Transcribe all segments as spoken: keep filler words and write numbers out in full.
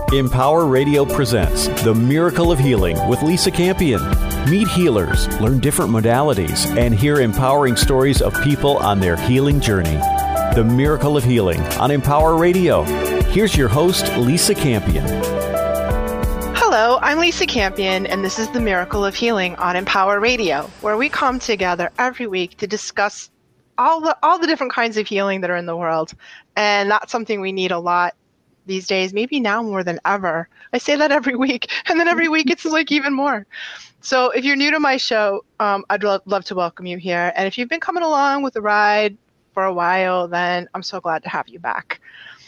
Empower Radio presents The Miracle of Healing with Lisa Campion. Meet healers, learn different modalities, and hear empowering stories of people on their healing journey. The Miracle of Healing on Empower Radio. Here's your host, Lisa Campion. Hello, I'm Lisa Campion, and this is The Miracle of Healing on Empower Radio, where we come together every week to discuss all the all the different kinds of healing that are in the world. And that's something we need a lot these days, maybe now more than ever. I say that every week, and then every week it's like even more. So if you're new to my show, um, I'd lo- love to welcome you here. And if you've been coming along with the ride for a while, then I'm so glad to have you back.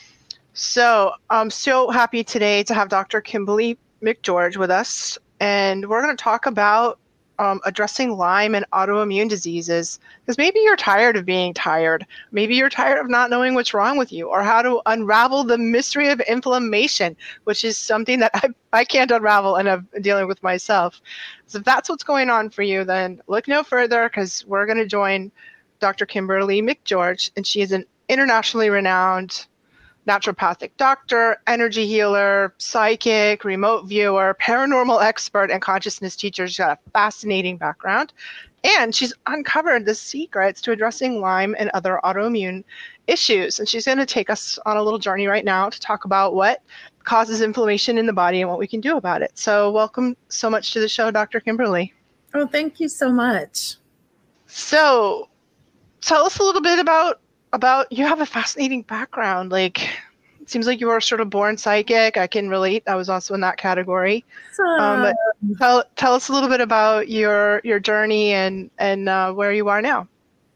So I'm so happy today to have Doctor Kimberly McGeorge with us, and we're going to talk about um, addressing Lyme and autoimmune diseases, because maybe you're tired of being tired. Maybe you're tired of not knowing what's wrong with you, or how to unravel the mystery of inflammation, which is something that I, I can't unravel and I'm dealing with myself. So if that's what's going on for you, then look no further, because we're going to join Doctor Kimberly McGeorge, and she is an internationally renowned naturopathic doctor, energy healer, psychic, remote viewer, paranormal expert, and consciousness teacher. She's got a fascinating background, and she's uncovered the secrets to addressing Lyme and other autoimmune issues. And she's going to take us on a little journey right now to talk about what causes inflammation in the body and what we can do about it. So welcome so much to the show, Doctor Kimberly. Oh, thank you so much. So tell us a little bit about About you have a fascinating background. Like, it seems like you were sort of born psychic. I can relate. I was also in that category. Um, but tell tell us a little bit about your your journey and and uh, where you are now.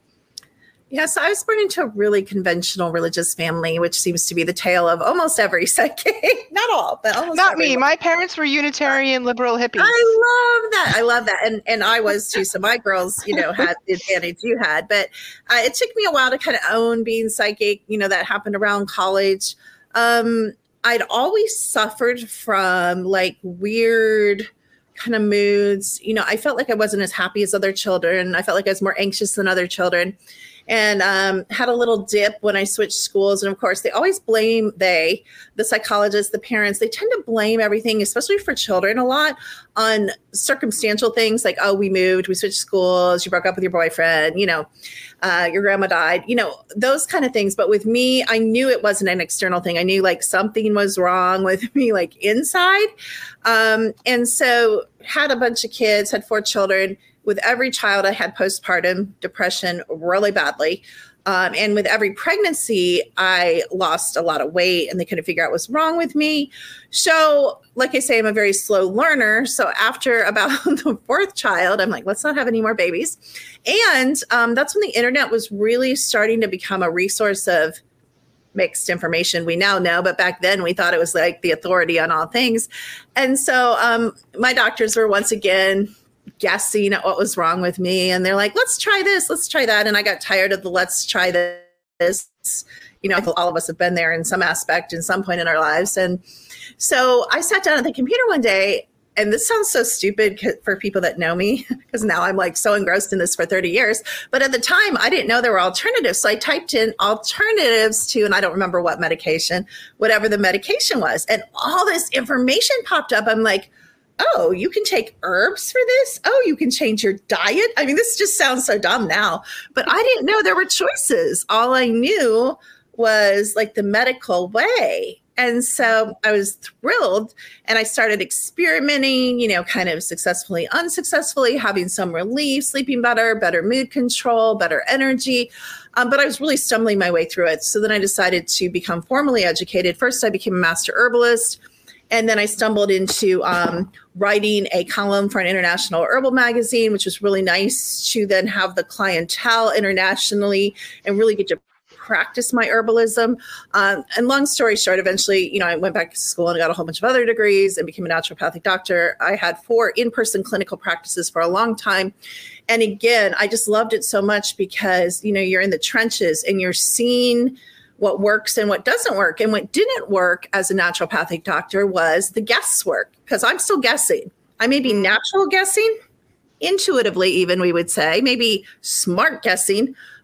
Yeah, so I was born into a really conventional religious family, which seems to be the tale of almost every psychic. Not all, but almost. Not everyone. me. My parents were Unitarian liberal hippies. I love that. I love that. And and I was too. So my girls, you know, had the advantage you had. But uh, it took me a while to kind of own being psychic. You know, that happened around college. Um, I'd always suffered from like weird kind of moods. You know, I felt like I wasn't as happy as other children. I felt like I was more anxious than other children. And um, had a little dip when I switched schools. And of course, they always blame, they, the psychologists, the parents, they tend to blame everything, especially for children, a lot on circumstantial things like, oh, we moved, we switched schools, you broke up with your boyfriend, you know, uh, your grandma died, you know, those kind of things. But with me, I knew it wasn't an external thing. I knew like something was wrong with me, like inside. Um, and so had a bunch of kids, had four children. With every child, I had postpartum depression really badly. Um, and with every pregnancy, I lost a lot of weight and they couldn't figure out what's wrong with me. So like I say, I'm a very slow learner. So after about the fourth child, I'm like, let's not have any more babies. And um, that's when the internet was really starting to become a resource of mixed information. We now know, but back then we thought it was like the authority on all things. And so um, my doctors were once again guessing at what was wrong with me. And they're like, let's try this, let's try that. And I got tired of the let's try this. You know, all of us have been there in some aspect in some point in our lives. And so I sat down at the computer one day, and this sounds so stupid for people that know me, because now I'm like so engrossed in this for thirty years. But at the time, I didn't know there were alternatives. So I typed in alternatives to, and I don't remember what medication, whatever the medication was. And all this information popped up. I'm like, oh, you can take herbs for this? Oh, you can change your diet? I mean, this just sounds so dumb now, but I didn't know there were choices. All I knew was like the medical way. And so I was thrilled, and I started experimenting, you know, kind of successfully, unsuccessfully, having some relief, sleeping better, better mood control, better energy. Um, but I was really stumbling my way through it. So then I decided to become formally educated. First, I became a master herbalist. And then I stumbled into um, writing a column for an international herbal magazine, which was really nice to then have the clientele internationally and really get to practice my herbalism. Um, and long story short, eventually, you know, I went back to school and got a whole bunch of other degrees and became a naturopathic doctor. I had four in-person clinical practices for a long time. And again, I just loved it so much because, you know, you're in the trenches and you're seeing what works and what doesn't work. And what didn't work as a naturopathic doctor was the guesswork, because I'm still guessing. I may be natural guessing, intuitively even, we would say, maybe smart guessing,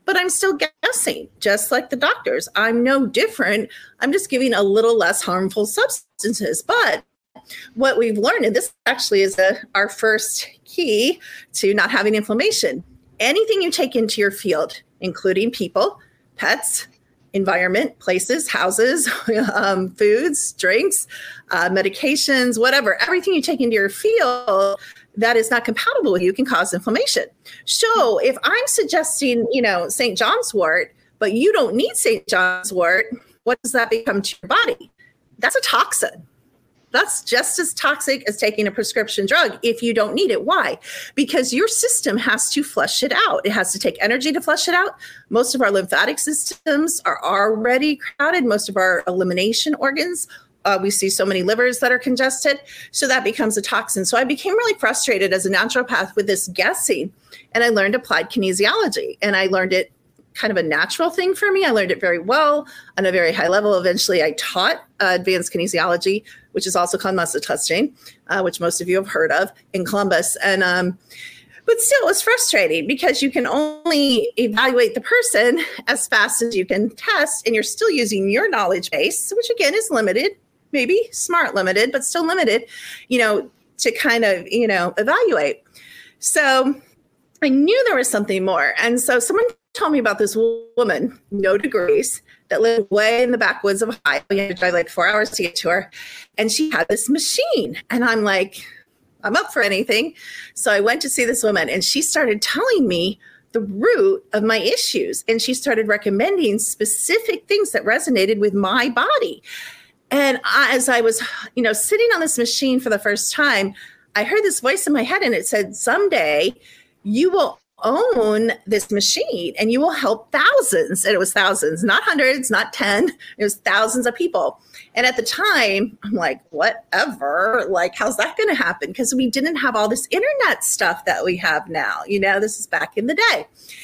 but I'm still guessing, just like the doctors. I'm no different. I'm just giving a little less harmful substances. But what we've learned, and this actually is a, our first key to not having inflammation, anything you take into your field, including people, pets, environment, places, houses, um, foods, drinks, uh, medications, whatever, everything you take into your field that is not compatible with you can cause inflammation. So if I'm suggesting, you know, Saint John's wort, but you don't need Saint John's wort, what does that become to your body? That's a toxin. That's just as toxic as taking a prescription drug if you don't need it. Why? Because your system has to flush it out. It has to take energy to flush it out. Most of our lymphatic systems are already crowded. Most of our elimination organs, uh, we see so many livers that are congested. So that becomes a toxin. So I became really frustrated as a naturopath with this guessing. And I learned applied kinesiology. And I learned it kind of a natural thing for me. I learned it very well on a very high level. Eventually, I taught uh, advanced kinesiology, which is also called muscle testing, uh, which most of you have heard of in Columbus. And um, but still, it was frustrating because you can only evaluate the person as fast as you can test, and you're still using your knowledge base, which again is limited, maybe smart limited, but still limited, you know, to kind of, you know, evaluate. So I knew there was something more. And so someone told me about this woman, no degrees, that lived way in the backwoods of Ohio. You had to drive like four hours to get to her. And she had this machine. And I'm like, I'm up for anything. So I went to see this woman, and she started telling me the root of my issues. And she started recommending specific things that resonated with my body. And I, as I was, you know, sitting on this machine for the first time, I heard this voice in my head, and it said, someday you will own this machine and you will help thousands. And it was thousands, not hundreds, not ten. It was thousands of people. And at the time, I'm like, whatever, like, how's that going to happen? Because we didn't have all this internet stuff that we have now. You know, this is back in the day.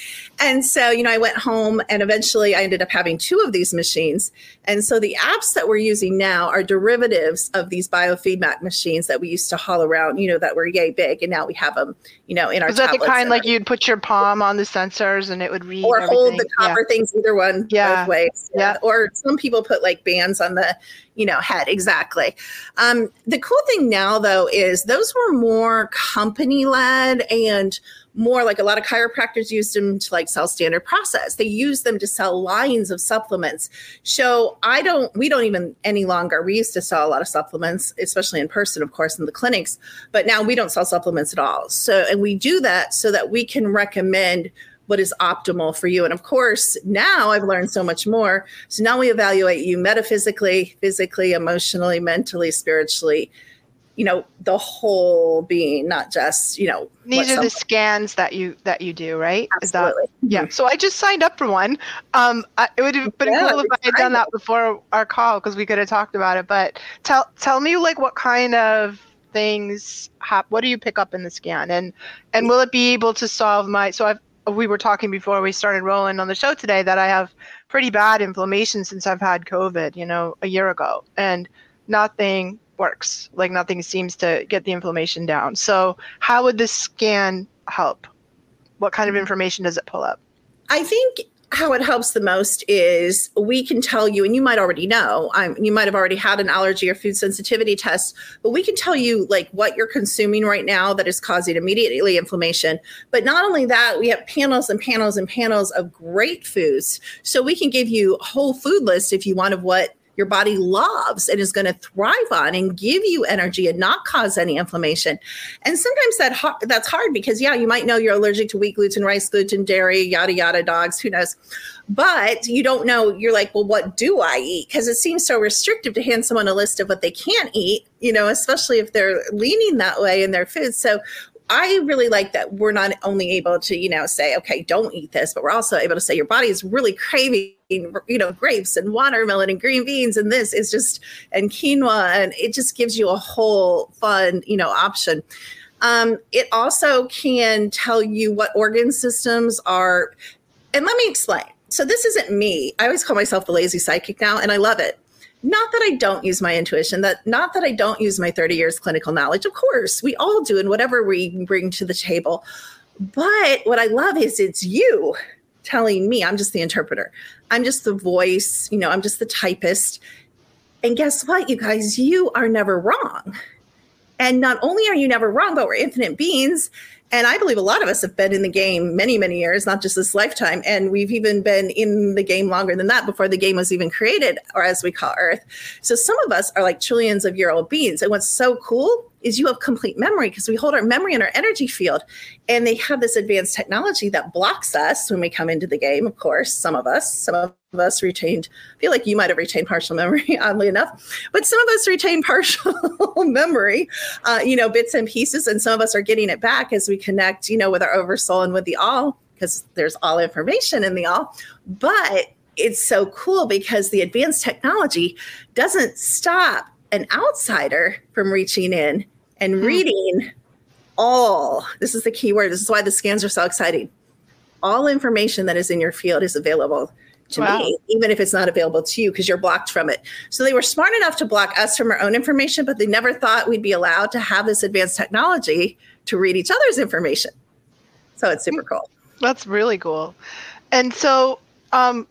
And so, you know, I went home, and eventually I ended up having two of these machines. And so the apps that we're using now are derivatives of these biofeedback machines that we used to haul around, you know, that were yay big. And now we have them, you know, in our tablets. Is that the kind like our, you'd put your palm on the sensors and it would read or everything? hold the copper yeah. things, either one, yeah. both ways. Yeah. yeah. Or some people put like bands on the, you know, head. Exactly. Um, the cool thing now, though, is those were more company led, and more like a lot of chiropractors used them to like sell standard process. They use them to sell lines of supplements. So I don't, we don't even any longer, we used to sell a lot of supplements, especially in person, of course, in the clinics, but now we don't sell supplements at all. So, and we do that so that we can recommend what is optimal for you. And of course, now I've learned so much more. So now we evaluate you metaphysically, physically, emotionally, mentally, spiritually, you know, the whole being, not just, you know. These are the scans that you that you do, right? Absolutely. Is that, yeah. So I just signed up for one. Um, I, it would have been yeah, cool if I had done that before our call, because we could have talked about it. But tell tell me, like, what kind of things, hap- what do you pick up in the scan? And and will it be able to solve my, so I've, we were talking before we started rolling on the show today that I have pretty bad inflammation since I've had COVID, you know, a year ago. And nothing works. Like, nothing seems to get the inflammation down. So how would this scan help? What kind of information does it pull up? I think how it helps the most is we can tell you, and you might already know, um, you might have already had an allergy or food sensitivity test, but we can tell you like what you're consuming right now that is causing immediately inflammation. But not only that, we have panels and panels and panels of great foods. So we can give you a whole food list if you want of what your body loves and is going to thrive on and give you energy and not cause any inflammation. And sometimes that that's hard because, yeah, you might know you're allergic to wheat gluten, rice gluten, dairy, yada, yada, dogs, who knows. But you don't know, you're like, well, what do I eat? Because it seems so restrictive to hand someone a list of what they can't eat, you know, especially if they're leaning that way in their food. So I really like that we're not only able to, you know, say, okay, don't eat this, but we're also able to say your body is really craving, you know, grapes and watermelon and green beans, and this is just, and quinoa, and it just gives you a whole fun, you know, option. Um, it also can tell you what organ systems are, and let me explain. So this isn't me. I always call myself the lazy psychic now, and I love it. Not that I don't use my intuition, that not that I don't use my thirty years clinical knowledge. Of course, we all do in whatever we bring to the table. But what I love is it's you. telling me. I'm just the interpreter. I'm just the voice, you know, I'm just the typist. And guess what, you guys, you are never wrong. And not only are you never wrong, but we're infinite beings. And I believe a lot of us have been in the game many, many years, not just this lifetime. And we've even been in the game longer than that, before the game was even created, or as we call Earth. So some of us are like trillions of year old beings. And what's so cool is you have complete memory, because we hold our memory in our energy field. And they have this advanced technology that blocks us when we come into the game. Of course, some of us, some of us retained, I feel like you might have retained partial memory, oddly enough, but some of us retain partial memory, uh, you know, bits and pieces. And some of us are getting it back as we connect, you know, with our oversoul and with the all, because there's all information in the all. But it's so cool because the advanced technology doesn't stop an outsider from reaching in and mm-hmm. reading all. This is the key word. This is why the scans are so exciting. All information that is in your field is available to wow. me, even if it's not available to you, because you're blocked from it. So they were smart enough to block us from our own information, but they never thought we'd be allowed to have this advanced technology to read each other's information. So it's super cool. That's really cool. And so um,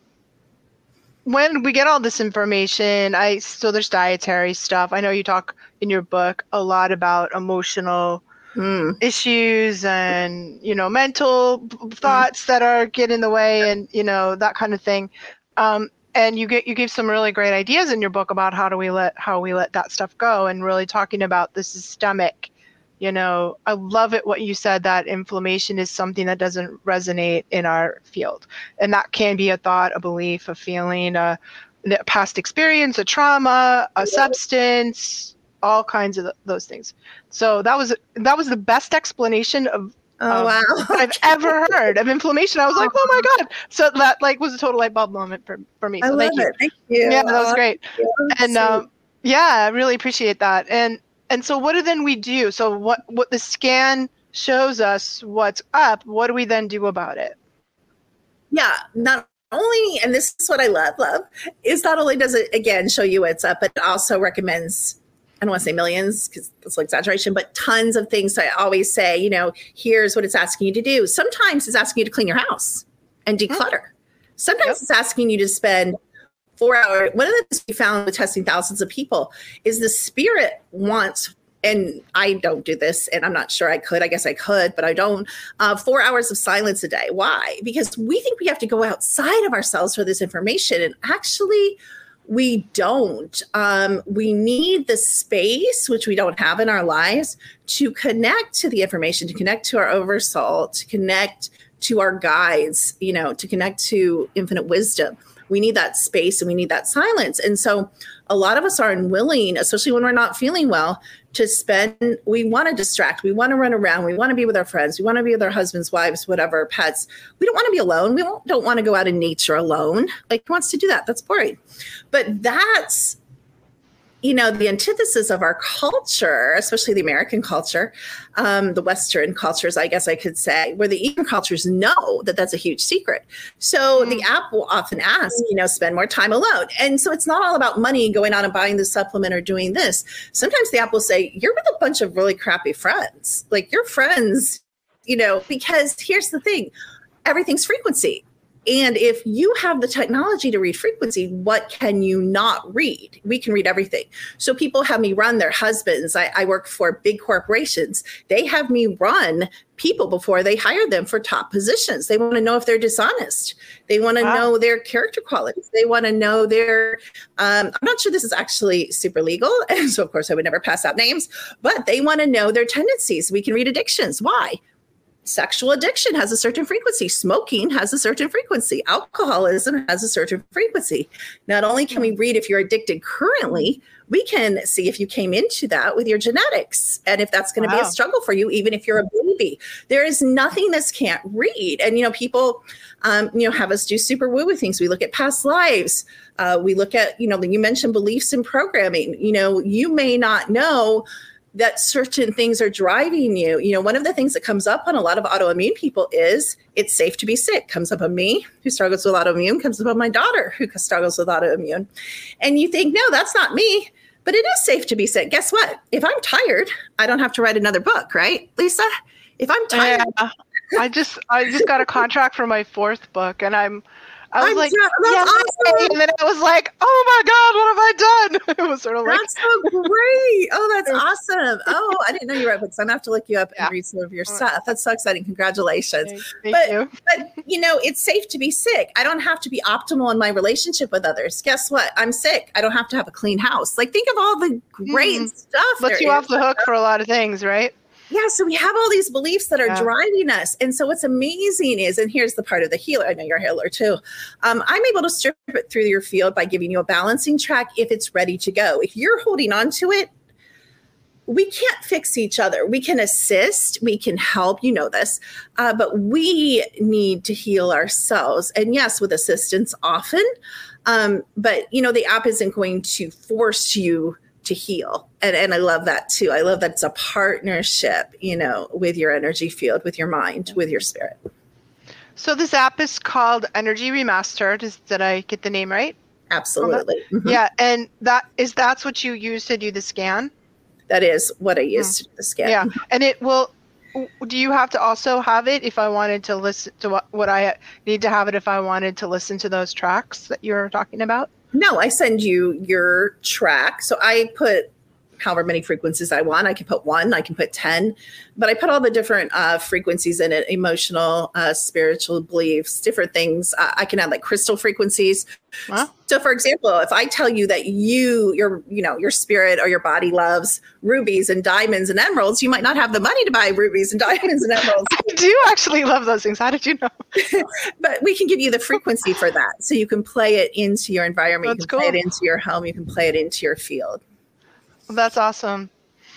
when we get all this information, I so there's dietary stuff. I know you talk in your book a lot about emotional Mm. issues and, you know, mental thoughts mm. that are get in the way and, you know, that kind of thing. Um, and you get, you gave some really great ideas in your book about how do we let, how we let that stuff go, and really talking about the systemic, you know, I love it what you said, that inflammation is something that doesn't resonate in our field. And that can be a thought, a belief, a feeling, a, a past experience, a trauma, a substance, all kinds of th- those things. So that was that was the best explanation of oh, um, wow. that I've ever heard of inflammation. I was like, oh my God. So that like was a total light bulb moment for, for me. So I love thank you. it. Thank you. Yeah, that was great. Yeah, and um, yeah, I really appreciate that. And and so what do then we do? So what what the scan shows us what's up, what do we then do about it? Yeah, not only, and this is what I love, love, is not only does it, again, show you what's up, but it also recommends, I don't want to say millions because that's an exaggeration, but tons of things. I always say, you know, here's what it's asking you to do. Sometimes it's asking you to clean your house and declutter. Sometimes yep. it's asking you to spend four hours. One of the things we found with testing thousands of people is the spirit wants, and I don't do this, and I'm not sure I could. I guess I could, but I don't. Uh, four hours of silence a day. Why? Because we think we have to go outside of ourselves for this information. And actually, we don't. Um, we need the space, which we don't have in our lives, to connect to the information, to connect to our oversoul, to connect to our guides, you know, to connect to infinite wisdom. We need that space and we need that silence. And so a lot of us are unwilling, especially when we're not feeling well, to spend, we want to distract, we want to run around, we want to be with our friends, we want to be with our husbands, wives, whatever, pets. We don't want to be alone. We don't, don't want to go out in nature alone. Like, who wants to do that? That's boring. But that's, you know, the antithesis of our culture, especially the American culture, um, the Western cultures, I guess I could say, where the Eastern cultures know that that's a huge secret. So mm. the app will often ask, you know, spend more time alone. And so it's not all about money going out and buying the supplement or doing this. Sometimes the app will say, you're with a bunch of really crappy friends. Like, your friends, you know, because here's the thing, everything's frequency. And if you have the technology to read frequency, what can you not read? We can read everything. So people have me run their husbands. I, I work for big corporations. They have me run people before they hire them for top positions. They want to know if they're dishonest. They want to wow. know their character qualities. They want to know their, um, I'm not sure this is actually super legal. And so, of course, I would never pass out names, but they want to know their tendencies. We can read addictions. Why? Sexual addiction has a certain frequency. Smoking has a certain frequency. Alcoholism has a certain frequency. Not only can we read if you're addicted currently, we can see if you came into that with your genetics and if that's going to wow. be a struggle for you, even if you're a baby. There is nothing this can't read. And, you know, people, um, you know, have us do super woo-woo things. We look at past lives. Uh, we look at, you know, you mentioned beliefs and programming. You know, you may not know that certain things are driving you. You know, one of the things that comes up on a lot of autoimmune people is it's safe to be sick. Comes up on me, who struggles with autoimmune, comes up on my daughter, who struggles with autoimmune. And you think, no, that's not me, but it is safe to be sick. Guess what? If I'm tired, I don't have to write another book, right, Lisa? If I'm tired, yeah. I just I just got a contract for my fourth book, and I'm I was I'm like, so- that's yeah, awesome. and then I was like, oh my god, what have I done? It was sort of like, That's so great. Oh, that's awesome. Oh, I didn't know you wrote books. I'm gonna have to look you up Yeah. and read some of your stuff. That's so exciting. Congratulations. thank But- you. But, you know, it's safe to be sick. I don't have to be optimal in my relationship with others. Guess what? I'm sick. I don't have to have a clean house. Like, think of all the great Mhm. stuff. Lets there you is. off the hook for a lot of things, right? Yeah, so we have all these beliefs that are Yeah. driving us. And so what's amazing is, and here's the part of the healer, I know you're a healer too. Um, I'm able to strip it through your field by giving you a balancing track if it's ready to go. If you're holding on to it, we can't fix each other. We can assist, we can help, you know this, uh, but we need to heal ourselves. And yes, with assistance often, um, but you know, the app isn't going to force you to heal. And, and I love that too. I love that it's a partnership, you know, with your energy field, with your mind, with your spirit. So this app is called Energy Remastered. Is, did I get the name right? Absolutely. Mhm. Yeah, and that is that's what you use to do the scan. That is what I use to do the scan. Yeah, and it will. Do you have to also have it if I wanted to listen to what, what I need to have it if I wanted to listen to those tracks that you're talking about? No, I send you your track. So I put however many frequencies I want. I can put one, I can put ten, but I put all the different uh, frequencies in it, emotional, uh, spiritual beliefs, different things. Uh, I can add like crystal frequencies. Huh? So for example, if I tell you that you, your, you know, your spirit or your body loves rubies and diamonds and emeralds, you might not have the money to buy rubies and diamonds and emeralds. I do actually love those things. How did you know? But we can give you the frequency for that. So you can play it into your environment. That's you can play cool. it into your home. You can play it into your field. That's awesome.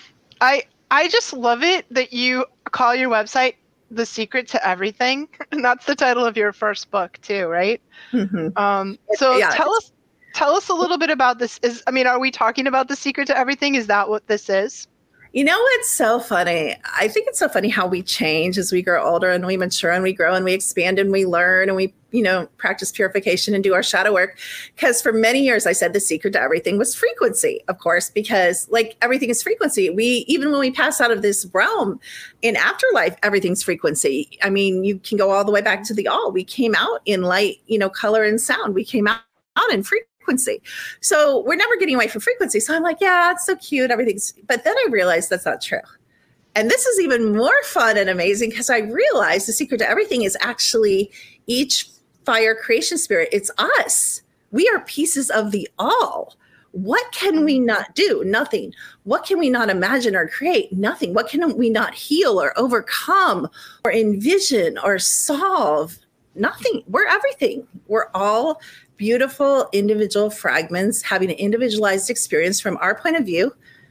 I I just love it that you call your website The Secret to Everything. And that's the title of your first book too, right? Mm-hmm. Um, so Yeah, tell us tell us a little bit about this. Is I mean, are we talking about The Secret to Everything? Is that what this is? You know what's so funny? I think it's so funny how we change as we grow older and we mature and we grow and we expand and we learn and we, you know, practice purification and do our shadow work. Because for many years, I said the secret to everything was frequency, of course, because like everything is frequency. We, even when we pass out of this realm in afterlife, everything's frequency. I mean, you can go all the way back to the all. We came out in light, you know, color and sound. We came out, out in frequency. Frequency. So we're never getting away from frequency. So I'm like, yeah, it's so cute. Everything's, but then I realized that's not true. And this is even more fun and amazing because I realized the secret to everything is actually each fire creation spirit. It's us. We are pieces of the all. What can we not do? Nothing. What can we not imagine or create? Nothing. What can we not heal or overcome or envision or solve? Nothing. We're everything. We're all beautiful individual fragments having an individualized experience from our point of view,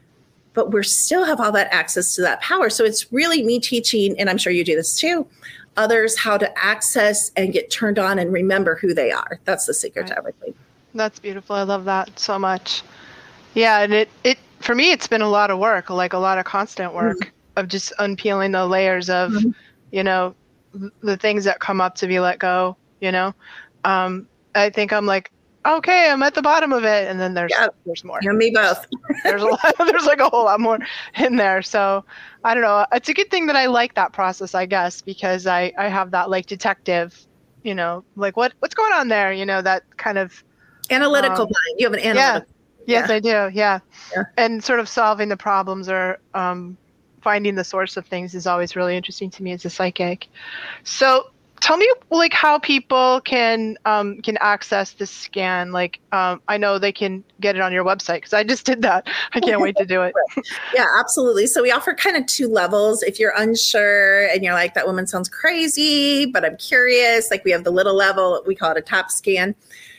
but we still have all that access to that power. So it's really me teaching, and I'm sure you do this too, others how to access and get turned on and remember who they are. That's the secret Right. to everything. That's beautiful. I love that so much. Yeah, and it, it for me, it's been a lot of work, like a lot of constant work mm-hmm. of just unpeeling the layers of, mm-hmm. you know, th- the things that come up to be let go, you know. Um, I think I'm like, okay, I'm at the bottom of it, and then there's yeah. there's more. You and me both. there's a lot. There's like a whole lot more in there. So I don't know. It's a good thing that I like that process, I guess, because I I have that like detective, you know, like what what's going on there, you know, that kind of analytical um, mind. You have an analytical. Yeah. Yes, yeah. I do. Yeah. yeah, and sort of solving the problems or um, finding the source of things is always really interesting to me as a psychic. So. Tell me, like, how people can um, can access this scan. Like, um, I know they can get it on your website because I just did that. I can't wait to do it. Yeah, absolutely. So we offer kind of two levels. If you're unsure and you're like, that woman sounds crazy, but I'm curious, like we have the little level, we call it a top scan.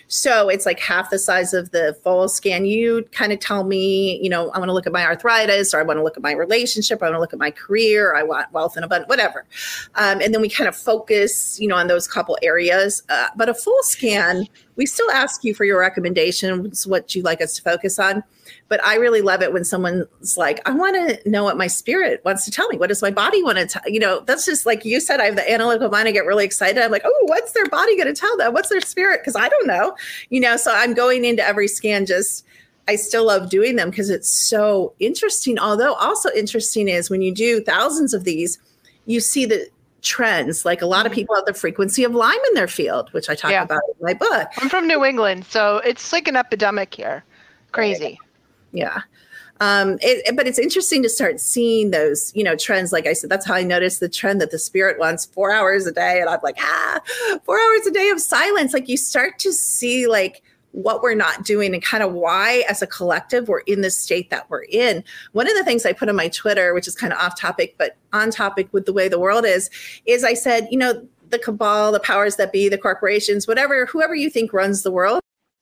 So it's like half the size of the full scan. You kind of tell me, you know, I want to look at my arthritis, or I want to look at my relationship, or I want to look at my career, or I want wealth and abundance, whatever. Um, and then we kind of focus, you know, on those couple areas. Uh, but a full scan, we still ask you for your recommendations, what you'd like us to focus on. But I really love it when someone's like, I want to know what my spirit wants to tell me. What does my body want to tell? You know, that's just like you said, I have the analytical mind. I get really excited. I'm like, oh, what's their body going to tell them? What's their spirit? Because I don't know, you know, so I'm going into every scan just, I still love doing them because it's so interesting. Although also interesting is when you do thousands of these, you see the trends. Like a lot of people have the frequency of Lyme in their field, which I talk Yeah. about in my book. I'm from New England, so it's like an epidemic here. Crazy. Yeah. Um, it, but it's interesting to start seeing those, you know, trends. Like I said, that's how I noticed the trend that the spirit wants four hours a day. And I'm like, ah, four hours a day of silence. Like you start to see like what we're not doing and kind of why as a collective we're in the state that we're in. One of the things I put on my Twitter, which is kind of off topic, but on topic with the way the world is, is I said, you know, the cabal, the powers that be, the corporations, whatever, whoever you think runs the world,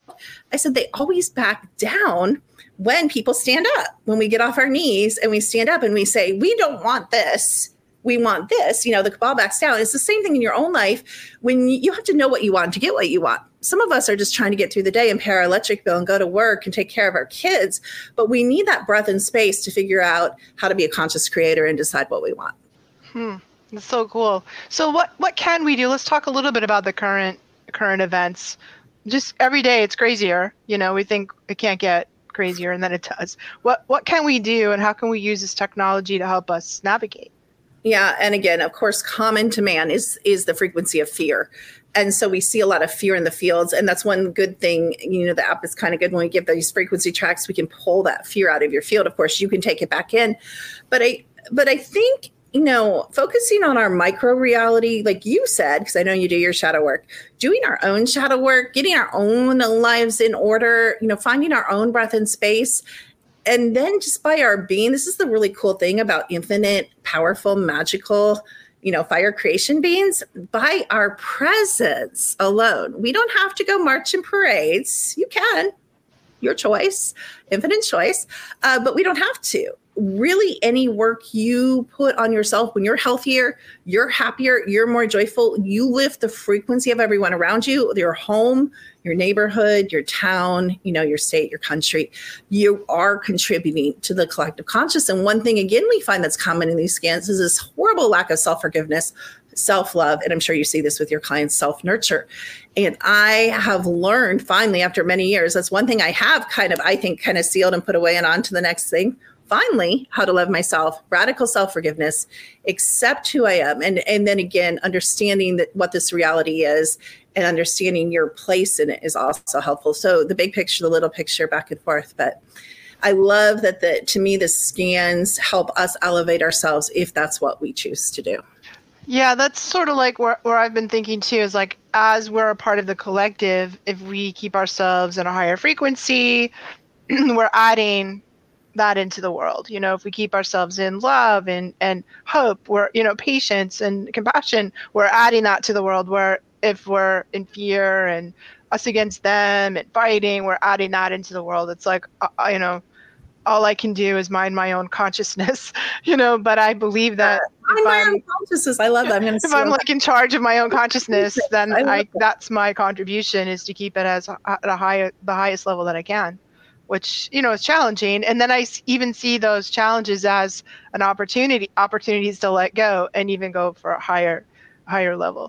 I said they always back down when people stand up, when we get off our knees and we stand up and we say, we don't want this. We want this, you know, the cabal backs down. It's the same thing in your own life when you have to know what you want to get what you want. Some of us are just trying to get through the day and pay our electric bill and go to work and take care of our kids. But we need that breath and space to figure out how to be a conscious creator and decide what we want. Hmm. That's so cool. So what, what can we do? Let's talk a little bit about the current current events. Just every day it's crazier. You know, we think it can't get crazier and then it does. What what can we do and how can we use this technology to help us navigate? Yeah. And again, of course, common to man is is the frequency of fear. And so we see a lot of fear in the fields. And that's one good thing, you know, the app is kind of good when we give these frequency tracks, we can pull that fear out of your field. Of course, you can take it back in. But I but I think, you know, focusing on our micro reality, like you said, because I know you do your shadow work, doing our own shadow work, getting our own lives in order, you know, finding our own breath and space. And then just by our being, this is the really cool thing about infinite, powerful, magical, you know, fire creation beings, by our presence alone. We don't have to go march in parades. You can, your choice, infinite choice, uh, but we don't have to. Really, any work you put on yourself, when you're healthier, you're happier, you're more joyful, you lift the frequency of everyone around you, your home, your neighborhood, your town, you know, your state, your country. You are contributing to the collective conscious. And one thing, again, we find that's common in these scans is this horrible lack of self-forgiveness, self-love, and I'm sure you see this with your clients, self-nurture. And I have learned finally after many years, that's one thing I have kind of, I think, kind of sealed and put away and on to the next thing. Finally, how to love myself, radical self-forgiveness, accept who I am. And, and then again, understanding that what this reality is and understanding your place in it is also helpful. So the big picture, the little picture, back and forth. But I love that the, to me, the scans help us elevate ourselves if that's what we choose to do. Yeah, that's sort of like where, where I've been thinking too, is like, as we're a part of the collective, if we keep ourselves in a higher frequency, we're adding that into the world. You know, if we keep ourselves in love and, and hope, we're, you know, patience and compassion, we're adding that to the world. Where if we're in fear and us against them and fighting, we're adding that into the world. It's like, uh, you know, all I can do is mind my own consciousness, you know, but I believe that uh, if I'm, consciousness. I love that. I'm gonna if I'm like in charge of my own consciousness, then I, I that. that's my contribution, is to keep it as at a high, the highest level that I can, which, you know, is challenging. And then I even see those challenges as an opportunity, opportunities to let go and even go for a higher, higher level.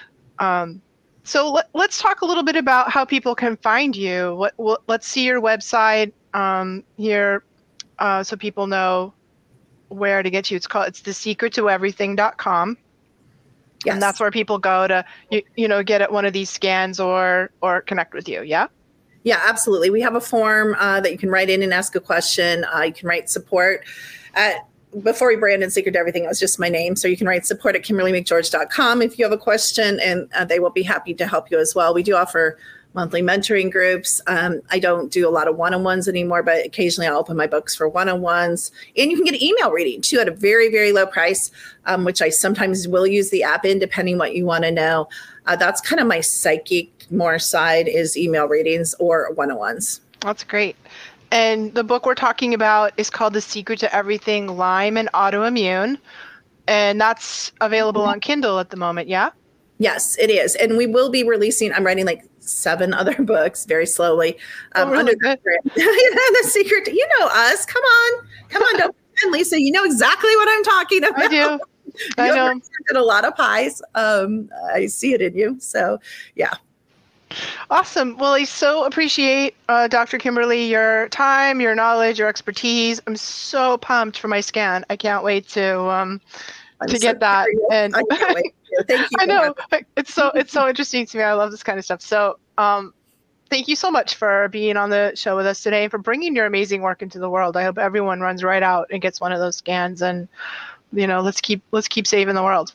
Um, so let, let's talk a little bit about how people can find you. What, what let's see your website um, here, uh, so people know where to get you. It's called, it's the secret to everything dot com. Yes. And that's where people go to, you, you know, get at one of these scans or, or connect with you. Yeah. Yeah, absolutely. We have a form uh, that you can write in and ask a question. Uh, you can write support at, before we branded Secret to Everything, it was just my name. So you can write support at kimberly mcgeorge dot com if you have a question, and uh, they will be happy to help you as well. We do offer monthly mentoring groups. Um, I don't do a lot of one-on-ones anymore, but occasionally I'll open my books for one-on-ones. And you can get an email reading too at a very, very low price, um, which I sometimes will use the app in, depending what you want to know. Uh, that's kind of my psychic more side, is email readings or one-on-ones. That's great. And the book we're talking about is called The Secret to Everything, Lyme and Autoimmune. And that's available on Kindle at the moment, yeah? Yes, it is. And we will be releasing, I'm writing like seven other books very slowly. Um, oh, really under good. The Secret, to, you know us. Come on. Come on, don't pretend, Lisa. You know exactly what I'm talking about. I do. I you know. Did a lot of pies. Um, I see it in you. So, yeah. Awesome. Well, I so appreciate, uh, Doctor Kimberly, your time, your knowledge, your expertise. I'm so pumped for my scan. I can't wait to um, I'm to so get that. curious. And I can't wait. Thank you. I know it's so it's so interesting to me. I love this kind of stuff. So, um, thank you so much for being on the show with us today and for bringing your amazing work into the world. I hope everyone runs right out and gets one of those scans, and you know, let's keep let's keep saving the world.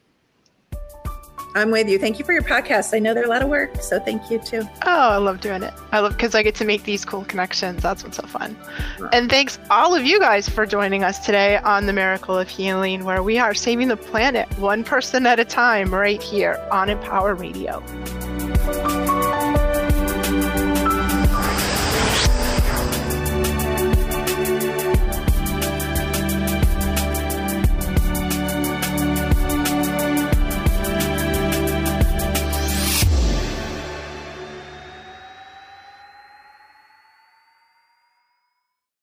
I'm with you. Thank you for your podcast. I know they're a lot of work, so thank you too. Oh, I love doing it. I love because I get to make these cool connections. That's what's so fun. And thanks all of you guys for joining us today on The Miracle of Healing, where we are saving the planet one person at a time right here on Empower Radio.